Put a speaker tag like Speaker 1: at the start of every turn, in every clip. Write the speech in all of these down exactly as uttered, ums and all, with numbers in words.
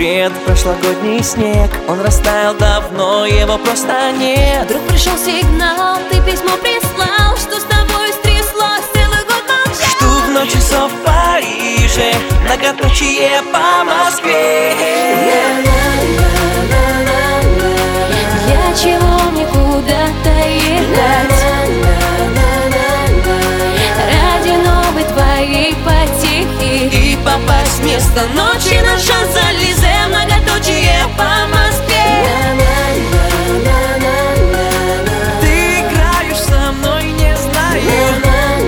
Speaker 1: привет, прошлогодний снег. Он растаял давно, его просто нет.
Speaker 2: Вдруг пришел сигнал, ты письмо прислал, что с тобой стряслось, целый год молчал.
Speaker 1: Жду в ночь часов в Париже, многоточие по Москве.
Speaker 2: Я чего мне куда-то ехать ради новой твоей потехи
Speaker 1: И попасть
Speaker 2: вместо ночи на Шанс-Элизе, многоточие по Москве.
Speaker 1: Ты играешь со мной, не знаю.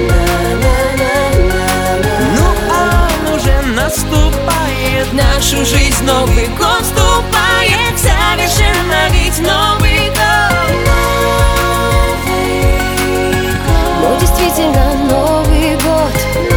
Speaker 1: Ну он уже наступает,
Speaker 2: В нашу жизнь Новый год вступает, совершенно ведь Новый год. Ну действительно Новый год.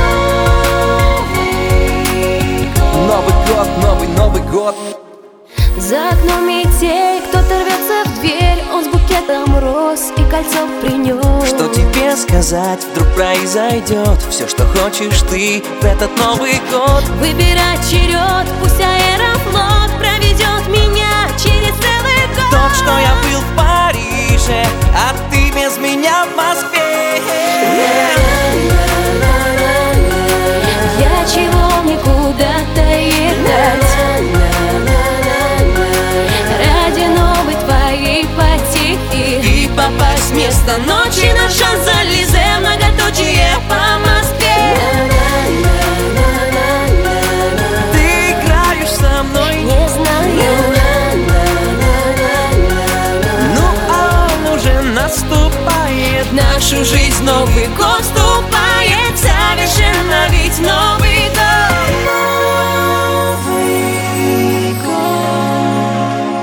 Speaker 1: Новый год, новый, Новый год.
Speaker 2: За окном метель, кто-то рвется в дверь, он с букетом роз и кольцо принес.
Speaker 1: Что тебе сказать, вдруг произойдет все, что хочешь ты в этот Новый год.
Speaker 2: Выбирать черед, пусть Аэрофлот проведет меня через целый год.
Speaker 1: Только что я был в Париже, а ты без меня в Москве.
Speaker 2: Я чего мне куда-то ехать ради новой твоей потехи
Speaker 1: И попасть
Speaker 2: вместо ночи на Шанс-Элизе, многоточие по Москве.
Speaker 1: Ты играешь со мной,
Speaker 2: Не знаю,
Speaker 1: ну он уже наступает.
Speaker 2: в нашу жизнь Новый год вступает, совершенно ведь Новый год. Новый год.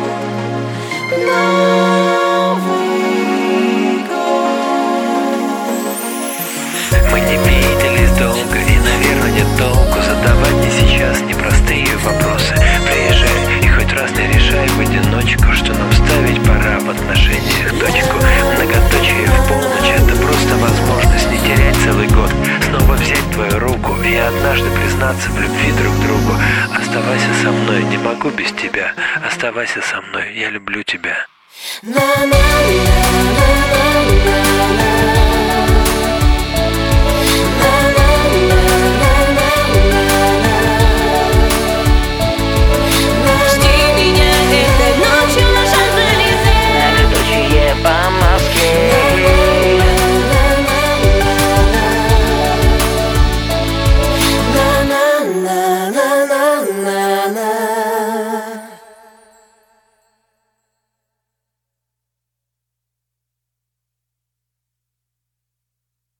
Speaker 2: Новый год.
Speaker 3: Мы не виделись долго, и, наверное, нет толку задавать мне сейчас непростые вопросы. Приезжай и хоть раз не решай в одиночку, что нам ставить пора в отношениях точку. Многоточие в полночь — это просто возможность не терять целый год, снова взять твою руку и однажды признаться в любви друг к другу. Оставайся со мной, не могу без тебя. Оставайся со мной, я люблю тебя.
Speaker 2: На-на-на-на-на.